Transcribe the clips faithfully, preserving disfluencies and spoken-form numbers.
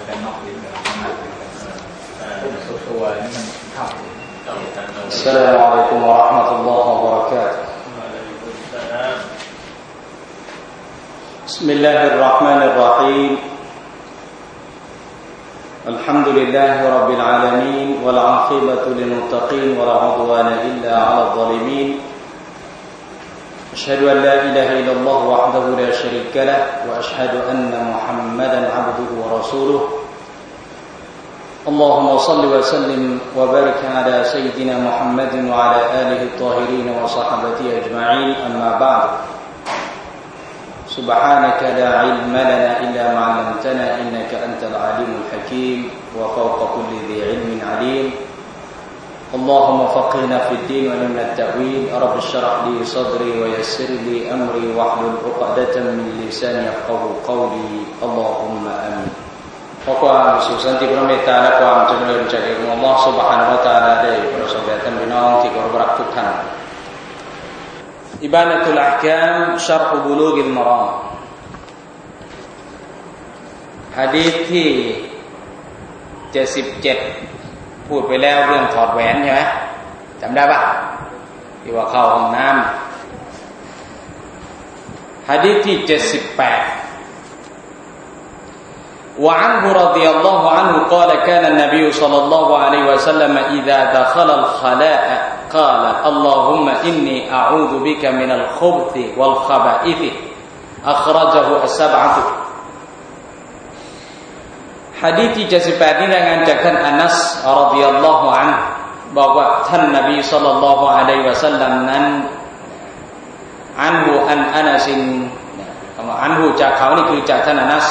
เป็นนอกลิ้นกับข้างในเป็นตัวนี่มันเข้า السلام عليكم ورحمة الله وبركاته بسم الله الرحمن الرحيم الحمد لله رب العالمين والعاقبة للمتقين ولا عدوان إلا على الظالمين أشهد أن لا إله إلا الله وحده لا شريك له وأشهد أن محمدا عبده ورسوله اللهم صل وسلم وبارك على سيدنا محمد وعلى آله الطاهرين وصحبه أجمعين أما بعد سبحانك لا علم لنا إلا ما علمتنا إنك أنت العليم الحكيم وفوق كل ذي علم عليم اللهم فقهنا في الدين وعلمنا التأويل رب اشرح لي صدري ويسر لي أمري واحلل عقدة من لساني يفقهوا قولي اللهم آمين ขอความสุขสันติพระเมตตาและความเจริญจากองค์อัลเลาะห์ซุบฮานะฮูวะตะอาลาได้ประสบแด่ท่านพี่น้องที่เคารพรักทุกท่านอิบานะตุลอะห์กามชัรห์บุลูกิลมะรามหะดีษที่เจ็ดสิบเจ็ดพูดไปแล้วเรื่องถอดแหวนใช่ไหมจำได้ปะที่ว่าเข้าห้องน้ำหะดีษที่เจ็ดสิบแปดوعنه رضي الله عنه قال كان النبي صلى الله عليه وسلم إذا دخل الخلاء قال اللهم إني أعوذ بك من الخبث والخبائث أخرجه السبعة حديث เจ็ดสิบแปดนี้รายงานจากท่านอานัสรฎิยัลลอฮุอันฮุบอกว่าท่านนบีศ็อลลัลลอฮุอะลัยฮิวะซัลลัมนั้นอันฮุอันอานัสคำว่าอันฮุจากเขานี่คือจากท่านอานัส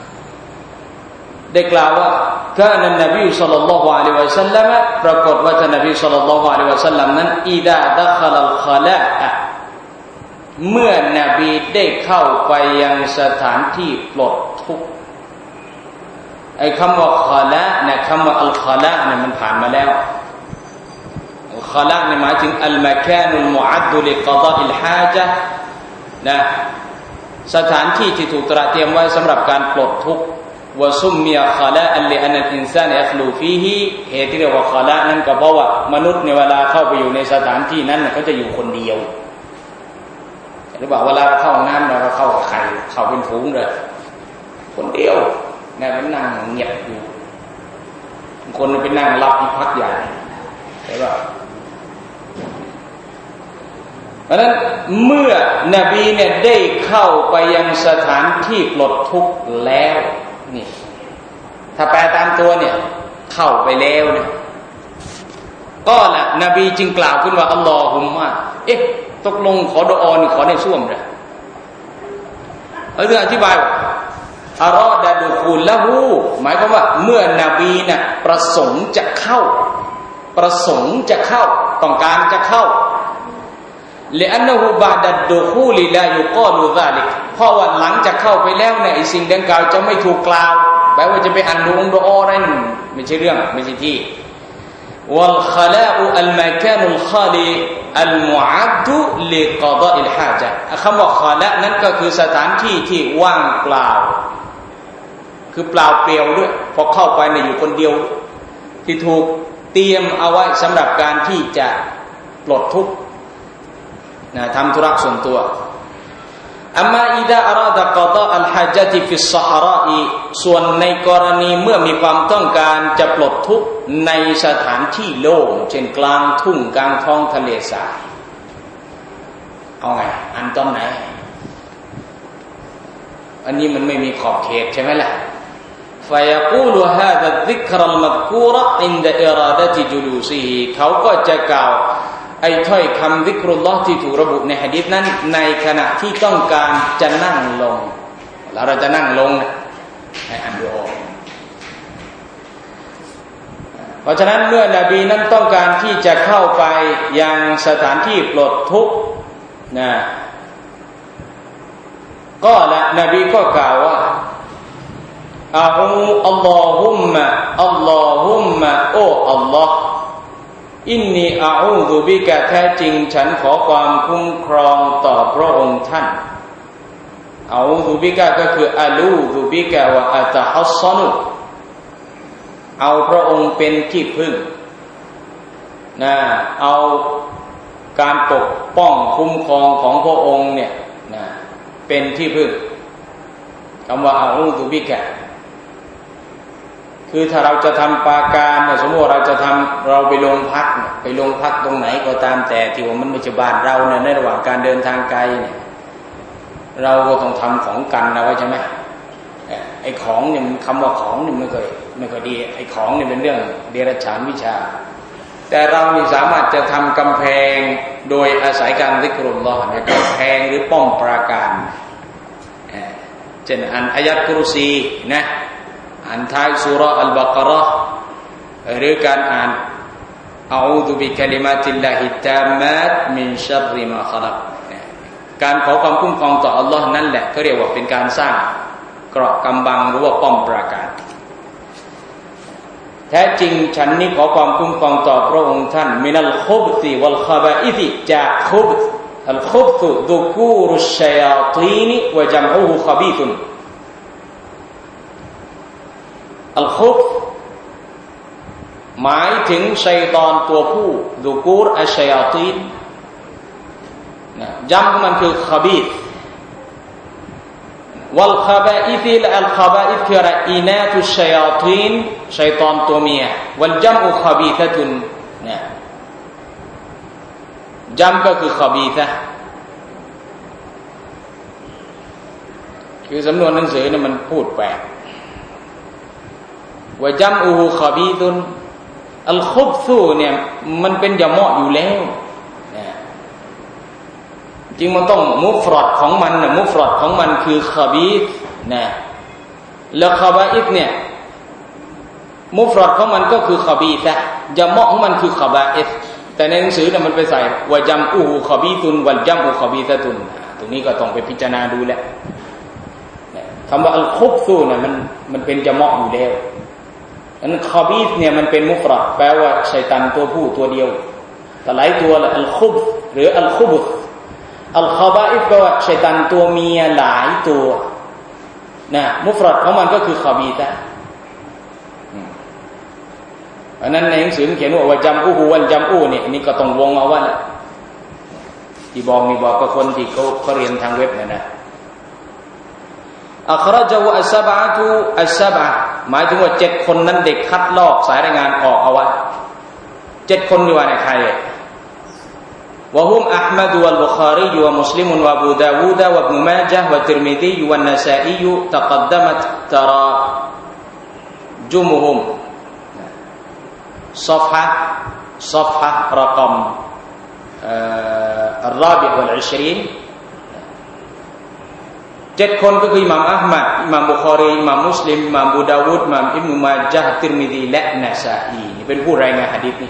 ได้กล่าวว่าการนั้นนบีศ็อลลัลลอฮุอะลัยฮิวะซัลลัมปรากฏว่าท่านนบีศ็อลลัลลอฮุอะลัยฮิวะซัลลัมนั้นอิดาดัคลัลคอลาอะเมื่อนบีได้เข้าไปยังสถานที่ปลดทุกข์ไอ้คำว่าคอลาเนี่ยคำว่าอัลคอลาเนี่ยมันผ่านมาแล้วอัลคอลาเนี่ยหมายถึงอัลมะคานุลมุอัดดุลิกอฎออิลฮาญะห์นะสถานที่ที่ถูกตระเตรียมไว้สำหรับการปลดทุกข์วะซุมมิยะคอลาอัลลิอันอัลอินซานยัคลูฟีฮิเหตุที่เรียกว่าคอลานั้นก็เพราะว่ามนุษย์ในเวลาเข้าไปอยู่ในสถานที่นั้นเขาจะอยู่คนเดียวหรือเปล่าเวลาเข้าห้องน้ำเราก็เข้ากับใครเข้าเป็นฝูงเลยคนเดียวเนี่ยมันนั่งเงียบอยู่คนไปนั่งรับอีกพักใหญ่ใช่ป่ะเพราะฉะนั้นเมื่อนบีเนี่ยได้เข้าไปยังสถานที่ปลดทุกข์แล้วนี่ถ้าแปลตามตัวเนี่ยเข้าไปแล้วเนี่ยก็ล่ะนบีจึงกล่าวขึ้นว่าอัลลอฮุมมะเอ๊ะตกลงขอดุอานี่ขอในส้วมเลยเอาเรื่องอธิบายอารอดะดุคูลละฮูหมายความว่าเมื่อนบีน่ะประสงค์จะเข้าประสงค์จะเข้าต้องการจะเข้าلأنه بعد الدخول لا يقال ذلك เพราะว่าหลังจากเข้าไปแล้วเนี่ยไอ้สิ่งดังกล่าวจะไม่ถูกกล่าวแปลว่าจะไปอ่านดุอาดุอาอะไรนั่นไม่ใช่เรื่องไม่ใช่ที่ والخلاء المكان الخالي المعد لقضاء الحاجة คำว่าคอละนั้นก็คือสถานที่ที่ว่างเปล่าคือเปล่าเปลี่ยวด้วยพอเข้าไปเนี่ยอยู่คนเดียวที่ถูกเตรียมเอาไว้สำหรับการที่จะปลดทุกข์นะทำธุระส่วนตัวอัมมาอิดะอาราดะกอฎออัลฮาญะติฟิศศอฮาราอีส่วนในกรณีเมื่อมีความต้องการจะปลดทุกข์ในสถานที่โล่งเช่นกลางทุ่งกลางท้องทะเลทรายเอาไงอันตอนไหนอันนี้มันไม่มีขอบเขตใช่ไหมล่ะفيقول هذا الذكر المذكور عند إرادة جلوسه เขาก็จะกล่าวไอ้ถ้อยคำซิกรุลลอฮ์ที่ถูกระบุในหะดีษนั้นในขณะที่ต้องการจะนั่งลงแล้วเราจะนั่งลงให้อ่านดุอาเพราะฉะนั้นเมื่อนบีนั้นต้องการที่จะเข้าไปยังสถานที่ปลดทุกข์นะก็ละนบีก็กล่าวว่าอาอูอัลลอฮุมมะอัลลอฮุมมะโอ้อัลลอฮ์อินนีอาอูซุบิกะแท้จริงฉันขอความคุ้มครองต่อพระองค์ท่านอาอูซุบิกะก็คืออาลูซุบิกะวะอะตะฮัสซานุเอาพระองค์เป็นที่พึ่งนะเอาการปกป้องคุ้มครองของพระองค์เนี่ยนะเป็นที่พึ่งคำว่าอาอูซุบิกะคือถ้าเราจะทำปาการเนี่ยสมมติเราจะทำเราไปลงพักไปลงพักตรงไหนก็ตามแต่ที่ว่ามันไม่ใช่บ้านเราเนี่ยในระหว่างการเดินทางไกลเนี่ยเราก็ต้องทำของกันนะว่าใช่ไหมไอ้ของเนี่ยมันคำว่าของเนี่ยไม่ค่อยไม่ค่อยดีไอ้ของเนี่ยเป็นเรื่องเดรัจฉานวิชาแต่เรานี่สามารถจะทำกำแพงโดยอาศัยการซิกรุลลอฮ์เนี่ยกำแพงหรือป้อมปราการเช่นอ่านอายะห์กุรซีนะอ่านท้ายซูเราะห์อัลบะเกาะห์หรือการอ่านอะอูซุบิกะลิมาติลลาฮิตตามมาตมินชัรริมาคอลักการขอความคุ้มครองต่ออัลลอฮ์นั่นแหละเขาเรียกว่าเป็นการสร้างเกราะกำบังหรือว่าป้อมปราการแท้จริงฉันนี้ขอความคุ้มครองต่อพระองค์ท่านมินัลคุบซิวัลคอบะอิซิจากคุบอัลคุบซุดุกูรุชชัยาตีนวะจัมอูฮุคบีตุนอัลคุบหมายถึงชัยฏอนตัวผู้ดุกูรอัชชัยาตีนนะจำมันคือคบีษวัลคาบะอิซิและอัลคาบะอิซคืออะไรอินาตุชัยาตีนชัยฏอนตัวเมียวัลจัมอุคบีซะตุนนะจัมก็คือคบีซะคือสำนวนหนังสือเนี่ยมันพูดแปลกว่าจัมอูฮุคบีตุนอัลคุบซูเนี่ยมันเป็นยะมะอยู่แล้วจริงมันต้องมุฟรอดของมันนะมุฟรอดของมันคือคาบีษนะแล้วคาบาอิษเนี่ยมุฟรอดของมันก็คือคาบีษะยะมะของมันคือคาบาอิษแต่ในหนังสือเนี่ยมันไปใส่วะจัมอูฮุคาบีตุนวัลจัมอูคาบีซะตุนตรงนี้ก็ต้องไปพิจารณาดูแหละคำว่าอัลคุบซูเนี่ยมันมันเป็นยะมะอยู่แล้วอันคาบีษเนี่ยมันเป็นมุฟรอดแปลว่าชัยฏอนตัวผู้ตัวเดียวแต่หลายตัวละอัลคุบหรืออัลคุบอัลคาบาอิฟก็ว่าชัยฏอนตัวเมียหลายตัวนะมุฟรอดของมันก็คือคาบีซะอันนั้นในหนังสือเขียนว่าวะจัมอูฮุวัลจัมอูเนี่ยอันนี้ก็ต้องวงเอาไว้ละที่บอกนี่บอกกับคนที่เขาเขาเรียนทางเว็บเนี่ยนะอัครจวะอัสซะบะตุอัสซะบะหมายถึงว่าเจ็ดคนนั้นเด็กคัดลอกสายรายงานออกเอาไว้เจ็ดคนอยู่ว่าในใครوهم أحمد والبخاري ومسلم وأبو داود وابن ماجه والترمذي والنسائي تقدمت تراجمهم صفحة صفحة رقم الرابع والعشرين เจ็ดคนก็คืออิหม่ามอะห์มัดอิหม่ามบุคอรีอิหม่ามมุสลิมอิหม่ามอบูดาวูดอิหม่ามอิบนุมาญะห์ติรมิซีและนะซาอีนี่เป็นผู้รายงานหะดีษนี้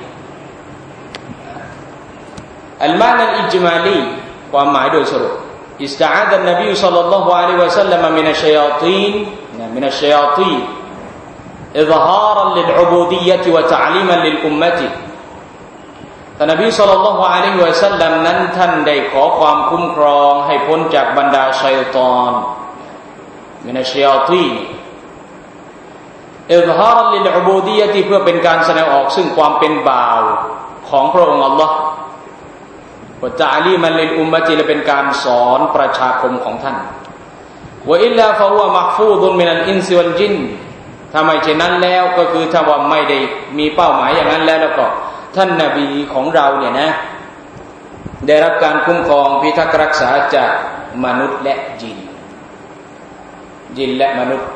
อัลมานะอัลอิจมาลีความหมายโดยสรุปอิสตะอาดะนบีศ็อลลัลลอฮุอะลัยฮิวะซัลลัมมินัชชัยาตีนมินัชชัยาตีนอิฎฮารันลิลอุบูดิยะฮ์วะตะอลีมันลิลอุมมะติท่านนบีศ็อลลัลลอฮุอะลัยฮิวะซัลลัมนั้นท่านได้ขอความคุ้มครองให้พ้นจากบรรดาชัยฏอนมินัชชัยาตีนอิฎฮารันลิลอุบูดิยะฮ์เพื่อเป็นการแสดงออกซึ่งความเป็นบ่าวของพระองค์อัลเลาะห์วะตะอลีมันลิลอุมมะติและเป็นการสอนประชาคมของท่านวะอิลลาฟะฮุวะมักฟูฎุนมินัลอินซิวัลจินถ้าไม่เช่นนั้นแล้วก็คือถ้าว่าไม่ได้มีเป้าหมายอย่างนั้นแล้วแล้วก็ท่านนบีของเราเนี่ยนะได้รับการคุ้มครองพิทักษ์รักษาจากมนุษย์และจินจินและมนุษย์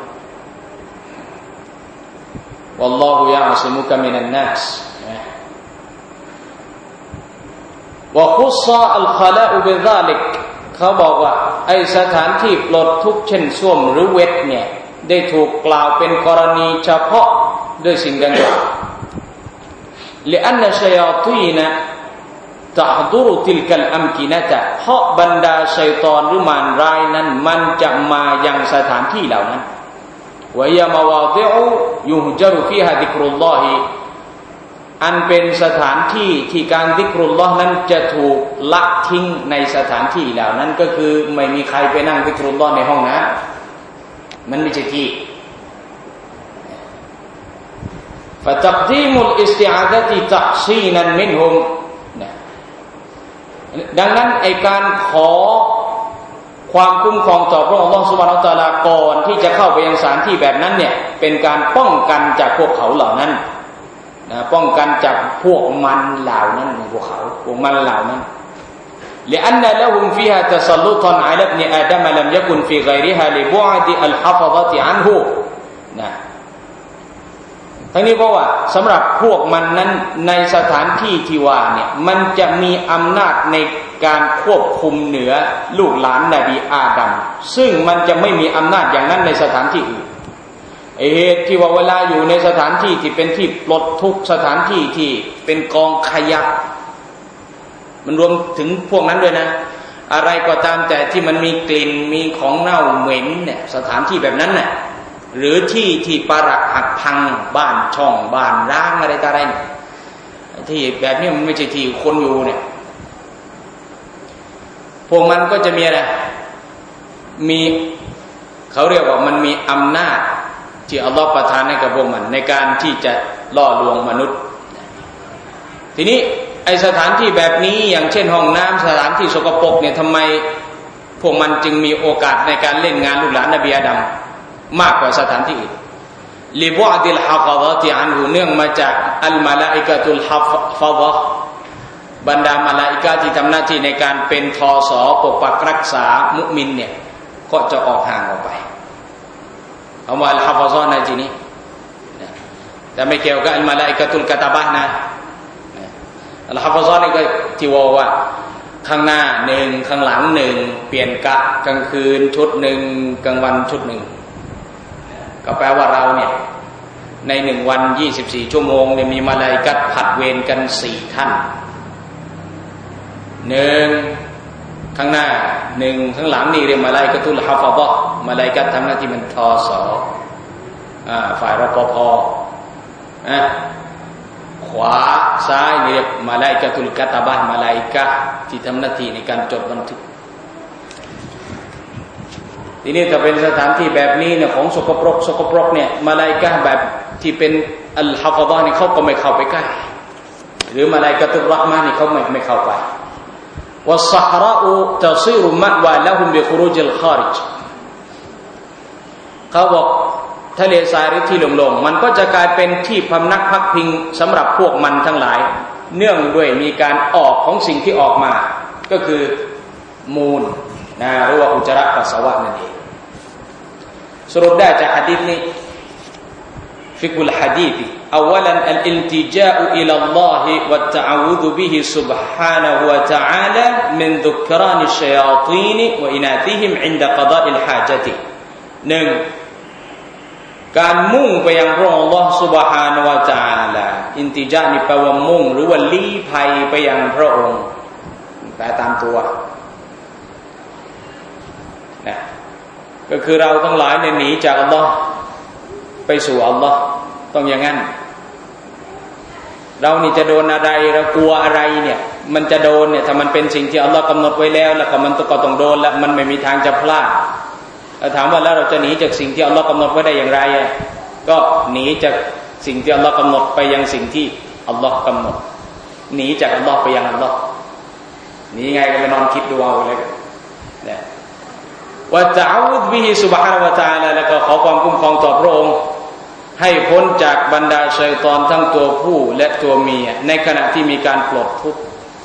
วัลลอฮุยะอซิมุกะมินันนัสวะคุศะอัลคอลาอุบิซาลิกเขาบอกว่าไอสถานที่ปลดทุกข์เช่นส้วมหรือเวทเนี่ยได้ถูกกล่าวเป็นกรณีเฉพาะด้วยสิ่งดังกล่าวلأن الشياطين تحضر تلك الأمكنة เพราะบรรดาชัยฏอนหรือมารร้ายนั้นมันจะมายังสถานที่เหล่านั้นوهي مواضع يهجر فيها ذكر اللهอันเป็นสถานที่ที่การซิกรุลลอฮ์นั้นจะถูกละทิ้งในสถานที่เหล่านั้นก็คือไม่มีใครไปนั่งซิกรุลลอฮ์ในห้องน้ำมันไม่ใช่ที่ فتقديم الاستعاذة تحصينا منهم ดังนั้นไอ้การขอความคุ้มครองต่อพระองค์ Allah Subhanahu Wa Taala ก่อนที่จะเข้าไปยังสถานที่แบบนั้นเนี่ยเป็นการป้องกันจากพวกเขาเหล่านั้นนะป้องกันจากพวกมันเหล่านั้นพวกเขาพวกมันเหล่านั้นلأن لهم فيها تسلطا على ابن آدم لم يكن في غيرها لبعد الحفظة عنه นะทั้งนี้เพราะว่าสำหรับพวกมันนั้นในสถานที่ที่ว่าเนี่ยมันจะมีอำนาจในการควบคุมเหนือลูกหลานนบีอาดัมซึ่งมันจะไม่มีอำนาจอย่างนั้นในสถานที่อื่นเหตุที่ว่าเวลาอยู่ในสถานที่ที่เป็นที่ปลดทุกข์สถานที่ที่เป็นกองขยะมันรวมถึงพวกนั้นด้วยนะอะไรก็ตามแต่ที่มันมีกลิ่นมีของเน่าเหม็นเนี่ยสถานที่แบบนั้นน่ะหรือที่ที่ปรักหักพังบ้านช่องบ้านร้างอะไรต่ออะไรที่แบบนี้มันไม่ใช่ที่คนอยู่เนี่ยพวกมันก็จะมีอะไรมีเขาเรียกว่ามันมีอำนาจที่อัลลอฮฺประทานให้กับพวกมันในการที่จะล่อลวงมนุษย์ทีนี้ไอสถานที่แบบนี้อย่างเช่นห้องน้ำสถานที่สกปรกเนี่ยทำไมพวกมันจึงมีโอกาสในการเล่นงานลูกหลานนบีอาดัมมากกว่าสถานที่อื่นลิบุอดิลฮะฟะฎะติอันฮุเนื่องมาจากอัลมะลาอิกะตุลฮะฟะฎะบรรดามลาอิกะที่ทำหน้าที่ในการเป็นทอสอปกปักรักษามุมินเนี่ยก็จะออกห่างออกไปคำว่าอัลฮะฟะฎะในที่นี้แต่ไม่เกี่ยวกับอัลมะลาอิกะตุลกะตะบะห์นะอัลฮะฟะฎะนี่ก็ที่ว่าว่าข้างหน้าหนึ่งข้างหลังหนึ่งเปลี่ยนกะกลางคืนชุดหนึ่งกลางวันชุดหนึ่งก็แปลว่าเราเนี่ยในหนึ่งวันยี่สิบสี่ชั่วโมงเนี่ยมีมลาอิกะฮ์ผัดเวรกันสี่ท่านหนึ่งข้างหน้าหนึ่งข้างหลังนี่เรียกมลาอิกะตุลฮะฟะฎะห์มลาอิกะฮ์ทำหน้าที่เป็นทอสออ่าฝ่ายรปภอ่ะขวาซ้ายนี่เรียกมลาอิกะตุลกะตะบะห์มลาอิกะฮ์ที่ทำหน้าที่ในการจดบันทึกทีนี้ถ้าเป็นสถานที่แบบนี้เนี่ยของสกปรกสกปรกเนี่ยมลาอิกะฮ์แบบที่เป็นอัลฮะฟะฎะห์นี่เขาก็ไม่เข้าไปใกล้หรือมลาอิกะตุรเราะห์มานี่เขาไม่ไม่เข้าไปวัสซะฮราอุตะซีรุมะวาละฮุมบิคุรูจิลคาริจเขาบอกทะเลทรายหรือที่โล่งๆมันก็จะกลายเป็นที่พำนักพักพิงสำหรับพวกมันทั้งหลายเนื่องด้วยมีการออกของสิ่งที่ออกมาก็คือมูลนะหรือว่าอุจจาระปัสสาวะนั่นเองสรุปได้จากหะดีษนี้ฟิกุลหะดีษأولا الالتجاء إلى الله والتعوذ به سبحانه وتعالى من ذكران الشياطين وإناثهم عند قضاء الحاجة หนึ่งการมุ่งไปยังพระองค์ Allah Subhanahu Wa Taala อินติจานี่แปลว่ามุ่งหรือว่าลี้ภัยไปยังพระองค์แปลตามตัวนะก็คือเราทั้งหลายเนี่ยหนีจากอัลลอฮ์ไปสู่อัลลอฮ์ต้องอย่างนั้นเรานี่จะโดนอะไรเรากลัวอะไรเนี่ยมันจะโดนเนี่ยถ้ามันเป็นสิ่งที่อัลลอฮ์กำหนดไว้แล้วแล้วก็มันก็ต้องโดนแล้วมันไม่มีทางจะพลาดเราถามว่าแล้วเราจะหนีจากสิ่งที่อัลลอฮ์กำหนดไว้ได้อย่างไรก็หนีจากสิ่งที่อัลลอฮ์กำหนดไปยังสิ่งที่อัลลอฮ์กำหนดหนีจากอัลลอฮ์ไปยังอัลลอฮ์หนีไงก็ไปนอนคิดดูเอาเลยนะว่าจะเอาบิฮิซุบฮานะฮูวะตะอาลาแล้วก็ขอความคุ้มครองต่อพระองค์ให้พ้นจากบรรดาชัยฏอนทั้งตัวผู้และตัวเมียในขณะที่มีการปลดทุกข์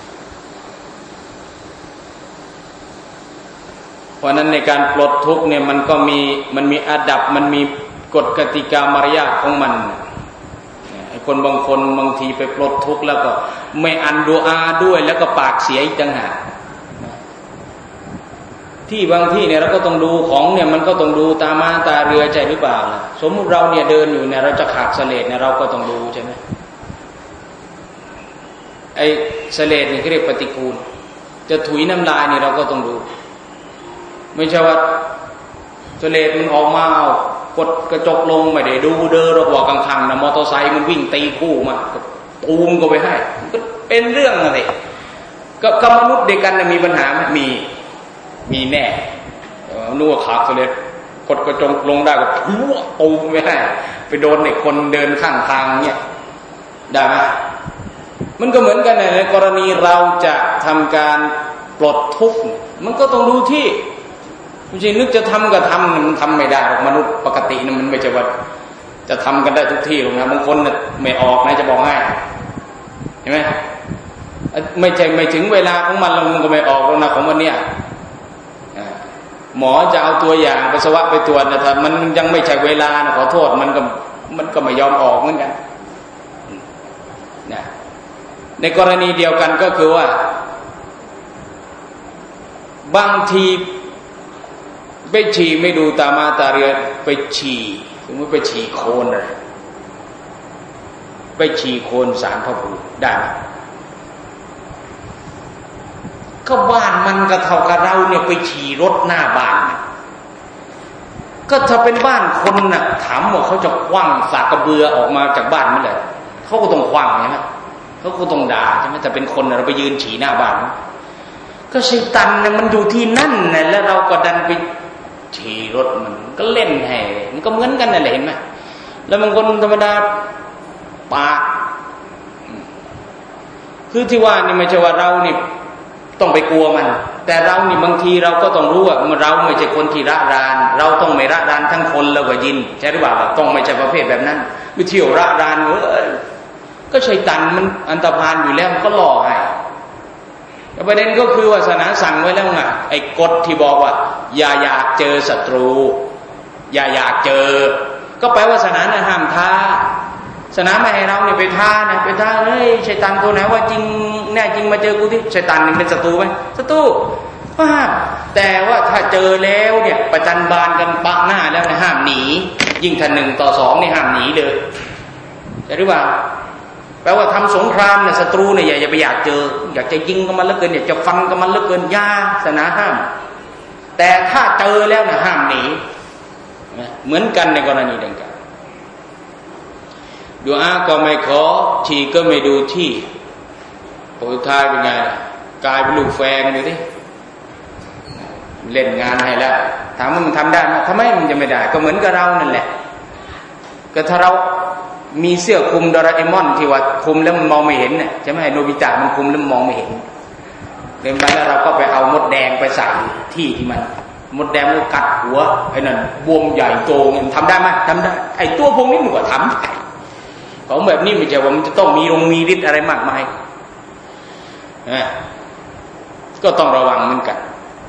เพราะนั้นในการปลดทุกข์เนี่ยมันก็มีมันมีอาดับมันมีกฎกติกามารยาทของมันไอ้คนบางคนบางทีไปปลดทุกข์แล้วก็ไม่อันดุอาด้วยแล้วก็ปากเสียอีกต่างหากที่บางที่เนี่ยเราก็ต้องดูของเนี่ยมันก็ต้องดูตามาตาเรือใจหรือเปล่าล่ะสมมุติเราเนี่ยเดินอยู่เนี่ยเราจะขาดเสลดเนี่ยเราก็ต้องดูใช่ไหมไอ้เสลดนี่เขาเรียกปฏิกูลจะถุยน้ำลายเนี่ยเราก็ต้องดูไม่ใช่ว่าเสลดมันออกมาเอากดกระจกลงไม่ได้ดูเดินระหว่างกลางๆนะมอเตอร์ไซค์มันวิ่งตีคู่มาตูมก็ไปให้ก็เป็นเรื่องอะไรก็กับมนุษย์เดียวกันมีปัญหาไหมมีมีแน่นู่นขาดเลยกดกระจกลงได้ก็พุ่งตูมไม่ได้ไปโดนไอ้คนเดินข้างทางเนี่ยได้ไหมมันก็เหมือนกันในกรณีเราจะทำการปลดทุกข์มันก็ต้องดูที่ไม่ใช่นึกจะทำก็ทำมันทำไม่ได้หรอกมนุษย์ปกตินะมันไม่ใช่ว่าจะทำกันได้ทุกที่หรอกนะบางคนน่ะไม่ออกนะจะบอกให้เห็นไหมไม่ใช่ไม่ถึงเวลาของมันแล้วมันก็ไม่ออกแล้วนะของวันเนี้ยหมอจะเอาตัวอย่างปัสสาวะไปตรวจนะถ้ามันยังไม่ใช่เวลานะขอโทษมันก็มันก็ไม่ยอมออกเหมือนกันนะในกรณีเดียวกันก็คือว่าบางทีไปฉี่ไม่ดูตามาตาเรือไปฉี่สมมติไปฉี่โคลนอะไรไปฉี่โคลนสารพระภูมิได้ไหมก็บ้านมันก็เท่ากับเราเนี่ยไปฉี่รถหน้าบ้านก็ถ้าเป็นบ้านคนน่ะถามว่าเขาจะคว้างสากกระเบือออกมาจากบ้านเมื่อไหร่เขาก็ต้องคว้างใช่ไหมเขาก็ต้องด่าใช่ไหมแต่เป็นคนเราไปยืนฉี่หน้าบ้านก็ชัยฏอนเนี่ยมันอยู่ที่นั่นน่ะแล้วเราก็ดันไปฉี่รถมันก็เล่นให้มันก็เหมือนกันนั่นแหละเห็นไหมแล้วบางคนธรรมดาปากคือที่ว่านี่ไม่ใช่ว่าเรานี่ต้องไปกลัวมันแต่เรานี่บางทีเราก็ต้องรู้ว่าเราไม่ใช่คนที่ระรานเราต้องไม่ระรานทั้งคนแล้วก็ยินใช่หรือเปล่าต้องไม่ใช่ประเภทแบบนั้นไปเที่ยวระรานเออก็ชัยฏอนมันอันตรพานอยู่แล้วก็ล่อให้แต่ประเด็นก็คือว่าศาสนาสั่งไว้แล้วไงไอ้กฎที่บอกว่าอย่าอยากเจอศัตรูอย่าอยากเจอก็แปลว่าศาสนาน่ะห้ามท้าศาสนาไม่ให้เราเนี่ยไปท้านะไปท้าเฮ้ยชัยฏอนตัวไหนว่าจริงแน่จริงมาเจอกูที่ชัยฏอนนี่เป็นศัตรูไหมศัตรูห้ามแต่ว่าถ้าเจอแล้วเนี่ยประจันบานกันปะหน้าแล้วเนี่ยห้ามหนียิ่งถ้าหนึ่งต่อสองนี่ห้ามหนีเลยใช่หรือเปล่าแปลว่าทำสงครามเนี่ยศัตรูเนี่ยอย่าอย่าไปอยากเจออยากจะยิงกับมันเหลือเกินอยากจะฟันกับมันเหลือเกินยาศาสนาห้ามแต่ถ้าเจอแล้วเนี่ยห้ามหนีเหมือนกันในกรณีดังกล่าวดุอาก็ไม่ขอฉี่ก็ไม่ดูที่ผลท้ายเป็นไงกลายเป็นลูกแฟงดูสิเล่นงานให้แล้วถามว่ามันทำได้ไหมทำไมมันจะไม่ได้ก็เหมือนกับเรานั่นแหละก็ถ้าเรามีเสื้อคลุมโดราเอมอนที่ว่าคลุมแล้วมันมองไม่เห็นเนี่ยใช่ไหมโนบิตะมันคลุมแล้วมันมองไม่เห็นเดินไปแล้วเราก็ไปเอามดแดงไปใส่ที่ที่มันมดแดงมันกัดหัวไอ้นั่นบวมใหญ่โตเงี้ยทำได้ไหมทำได้ไอ้ตัวพวกนี้มันก็ทำของแบบนี้ไม่ใช่ว่ามันจะต้องมีรงมีฤทธิ์อะไรมากมายนะก็ต้องระวังเหมือนกัน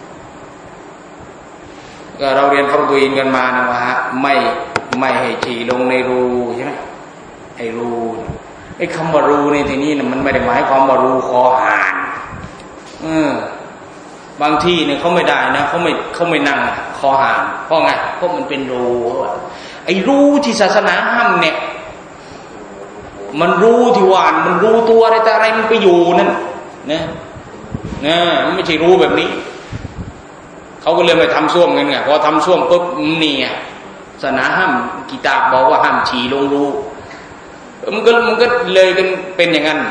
ก็เราเรียนฟังตัวอินกันมานะว่าไม่ไม่ให้ฉี่ลงในรูใช่ไหมไอ้รูไอ้คำว่ารูในที่นี้นะมันไม่ได้หมายความว่ารูคอหานเออบางที่เนี่ยเขาไม่ได้นะเขาไม่เขาไม่นั่งคอหานเพราะไงเพราะมันเป็นรูไอ้รูที่ศาสนาห้ามเนี่ยมันรู้ที่ว่านมันรู้ตัวอะไรแต่อะไรมันไปอยู่นั่นนะนะมันไม่ใช่รู้แบบนี้เขาก็เลยไปทำส้วมกันไงพอทำส้วมปุ๊บนี่ศาสนาห้ามกิตาบบอกว่าห้ามฉี่ลงรูมันก็มันก็เลยกันเป็นอย่างนั้น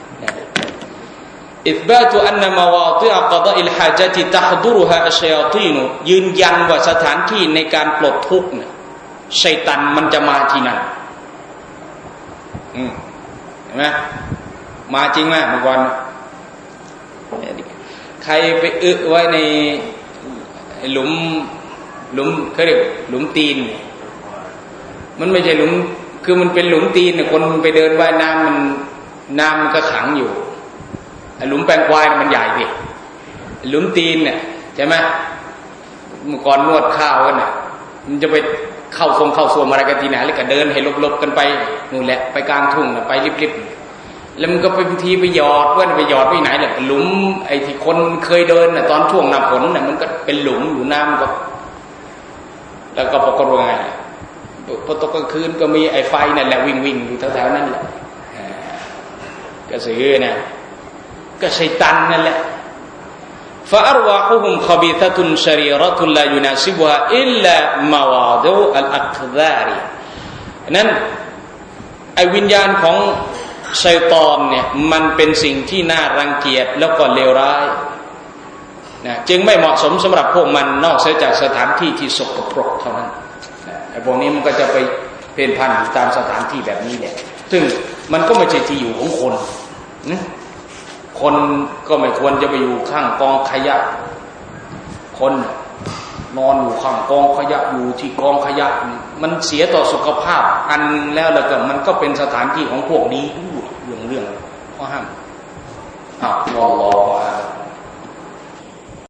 อิธบาตุอันนมาวาติอักฎอิลฮาจติตะฮดุรุฮาอัชชัยฏีนยืนยันว่าสถานที่ในการปลดทุกข์เนี่ยชัยฏอนมันจะมาที่นั่นอืมเห็นไหมมาจริงไหมเมื่อก่อนใครไปอึไว้ในหลุมหลุมเขาเรียกหลุมตีนมันไม่ใช่หลุมคือมันเป็นหลุมตีนเนี่ยคนไปเดินว่ายน้ำมันน้ำมันก็ขังอยู่หลุมแปลงควายมันใหญ่ดิหลุมตีนเนี่ยใช่ไหมเมื่อก่อนนวดข้าวกันเนี่ยมันจะไปเข้าทรงเข้าสวมอะไรกันทีไหนแล้วก็เดินให้ลบๆกันไปนู่นแหละไปกลางทุ่งไปริบๆแล้วมันก็ไปบางทีไปหยอดว่าไปหยอดไปไหนเนี่ยหลุมไอ้ที่คนเคยเดินน่ะตอนช่วงหน้าฝนน่ะมันก็เป็นหลุมอยู่น้ำก็แล้วก็ปรากฏว่าไงพอตกกลางคืนก็มีไอ้ไฟนั่นแหละวิ่งวิ่งอยู่แถวๆนั้นแหละกระสือนะก็ชัยฏอนนั่นแหละفأرواحهم خبيثة شريرة لا يناسبها إلا مواضع الأقذار นั้นไอ้วิญญาณของชัยฏอนเนี่ยมันเป็นสิ่งที่น่ารังเกียจแล้วก็เลวร้ายนะจึงไม่เหมาะสมสำหรับพวกมันนอกเสียจากสถานที่ที่สกปรกเท่านั้นนะไอ้พวกนี้มันก็จะไปเพ่นพ่านอยู่ตามสถานที่แบบนี้เนี่ยซึ่งมันก็ไม่ใช่ที่อยู่ของคนนะคนก็ไม่ควรจะไปอยู่ข้างกองขยะคนนอนอยู่ข้างกองขยะอยู่ที่กองขยะมันเสียต่อสุขภาพอันแล้วแล้วก็มันก็เป็นสถานที่ของพวกนี้ด้วยเรื่องเรื่องก็ห้ามอ้าวรอรอ